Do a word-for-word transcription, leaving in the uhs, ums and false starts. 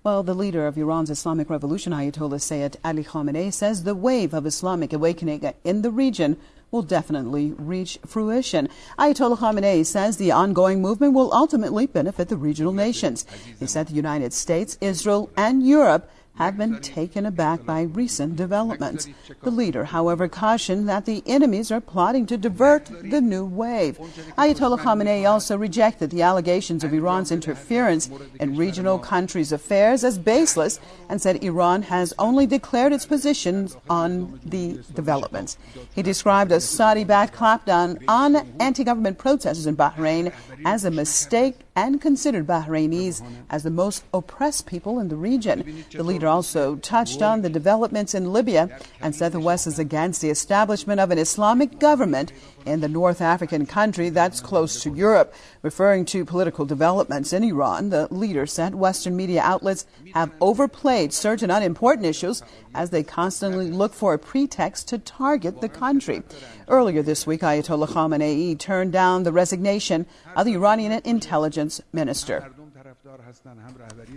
Well, the leader of Iran's Islamic Revolution, Ayatollah Sayyid Ali Khamenei, says the wave of Islamic awakening in the region will definitely reach fruition. Ayatollah Khamenei says the ongoing movement will ultimately benefit the regional nations. He said the United States, Israel, and Europe have been taken aback by recent developments. The leader, however, cautioned that the enemies are plotting to divert the new wave. Ayatollah Khamenei also rejected the allegations of Iran's interference in regional countries' affairs as baseless and said Iran has only declared its positions on the developments. He described a Saudi-backed clampdown on anti-government protesters in Bahrain as a mistake and considered Bahrainis as the most oppressed people in the region. The leader also touched on the developments in Libya and said the West is against the establishment of an Islamic government in the North African country that's close to Europe. Referring to political developments in Iran, the leader said Western media outlets have overplayed certain unimportant issues as they constantly look for a pretext to target the country. Earlier this week, Ayatollah Khamenei turned down the resignation of the Iranian intelligence minister.